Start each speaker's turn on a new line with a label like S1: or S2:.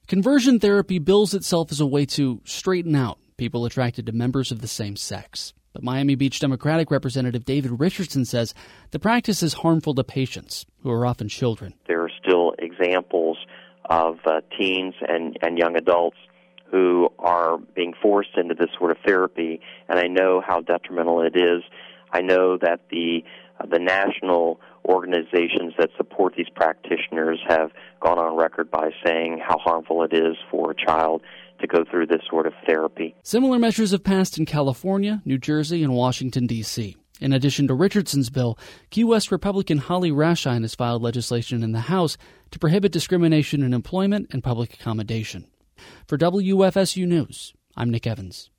S1: Conversion therapy bills itself as a way to straighten out people attracted to members of the same sex. But Miami Beach Democratic Representative David Richardson says the practice is harmful to patients, who are often children.
S2: There are still examples of teens and young adults who are being forced into this sort of therapy, and I know how detrimental it is. I know that the national organizations that support these practitioners have gone on record by saying how harmful it is for a child to go through this sort of therapy.
S1: Similar measures have passed in California, New Jersey, and Washington, D.C. In addition to Richardson's bill, Key West Republican Holly Raschein has filed legislation in the House to prohibit discrimination in employment and public accommodation. For WFSU News, I'm Nick Evans.